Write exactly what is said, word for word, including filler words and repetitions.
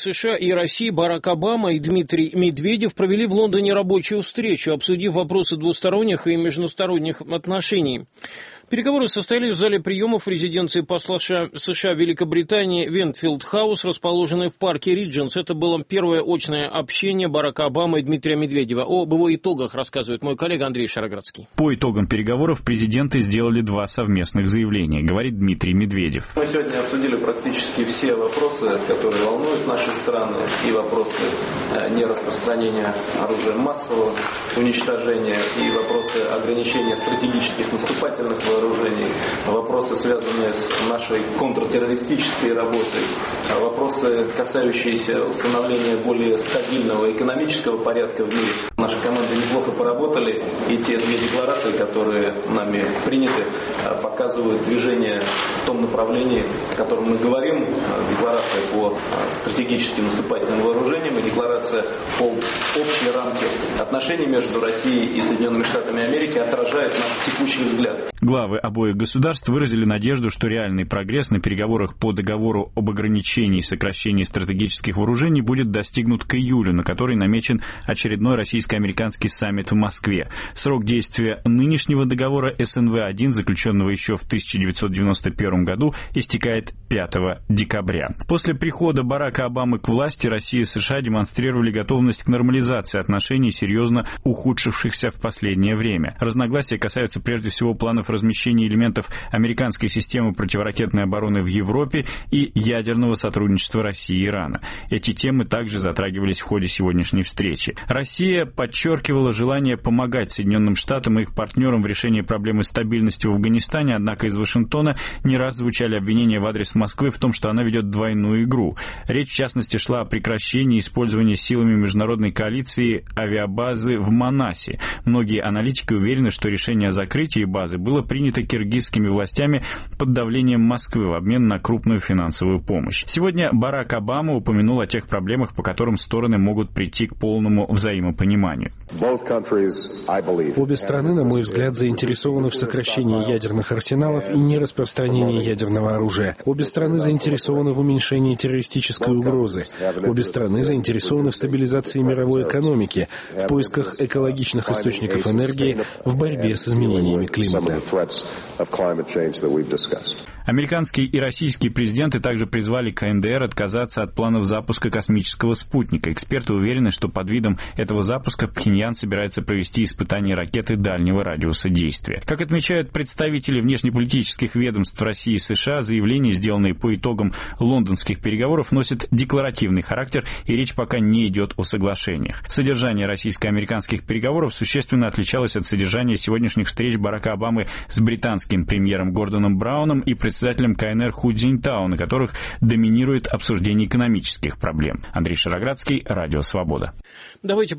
США и России Барак Обама и Дмитрий Медведев провели в Лондоне рабочую встречу, обсудив вопросы двусторонних и междусторонних отношений. Переговоры состоялись в зале приемов резиденции посла США в Великобритании Вентфилд Хаус, расположенной в парке Ридженс. Это было первое очное общение Барака Обамы и Дмитрия Медведева. Об его итогах рассказывает мой коллега Андрей Шароградский. По итогам переговоров президенты сделали два совместных заявления, говорит Дмитрий Медведев. Мы сегодня обсудили практически все вопросы, которые волнуют наши страны, и вопросы нераспространения оружия массового уничтожения, и вопросы ограничения стратегических наступательных вооружений, вопросы, связанные с нашей контртеррористической работой, вопросы, касающиеся установления более стабильного экономического порядка в мире. Наши команды неплохо поработали, и те две декларации, которые нами приняты, показывают движение в том направлении, о котором мы говорим. Декларация по стратегическим наступательным вооружениям и декларация по общей рамке отношений между Россией и Соединенными Штатами Америки отражает наш текущий взгляд. Главы обоих государств выразили надежду, что реальный прогресс на переговорах по договору об ограничении и сокращении стратегических вооружений будет достигнут к июлю, на который намечен очередной российско-американский саммит в Москве. Срок действия нынешнего договора эс эн вэ один, заключенного еще в тысяча девятьсот девяносто первом году, истекает пятого декабря. После прихода Барака Обамы к власти Россия и США демонстрировали готовность к нормализации отношений, серьезно ухудшившихся в последнее время. Разногласия касаются прежде всего планов размещения элементов американской системы противоракетной обороны в Европе и ядерного сотрудничества России и Ирана. Эти темы также затрагивались в ходе сегодняшней встречи. Россия подчеркивала желание помогать Соединенным Штатам и их партнерам в решении проблемы стабильности в Афганистане, однако из Вашингтона не раз звучали обвинения в адрес Москвы в том, что она ведет двойную игру. Речь, в частности, шла о прекращении использования силами международной коалиции авиабазы в Манасе. Многие аналитики уверены, что решение о закрытии базы было принято киргизскими властями под давлением Москвы в обмен на крупную финансовую помощь. Сегодня Барак Обама упомянул о тех проблемах, по которым стороны могут прийти к полному взаимопониманию. Обе страны, на мой взгляд, заинтересованы в сокращении ядерных арсеналов и нераспространении ядерного оружия. Обе страны заинтересованы в уменьшении террористической угрозы. Обе страны заинтересованы в стабилизации мировой экономики, в поисках экологичных источников энергии, в борьбе с изменениями климата. Американские и российские президенты также призвали ка эн дэ эр отказаться от планов запуска космического спутника. Эксперты уверены, что под видом этого запуска Пхеньян собирается провести испытания ракеты дальнего радиуса действия. Как отмечают представители внешнеполитических ведомств России и США, заявления, сделанные по итогам лондонских переговоров, носят декларативный характер, и речь пока не идет о соглашениях. Содержание российско-американских переговоров существенно отличалось от содержания сегодняшних встреч Барака Обамы с британским премьером Гордоном Брауном и председателем ка эн эр Ху Цзиньтао, на которых доминирует обсуждение экономических проблем. Андрей Шароградский, Радио Свобода. Давайте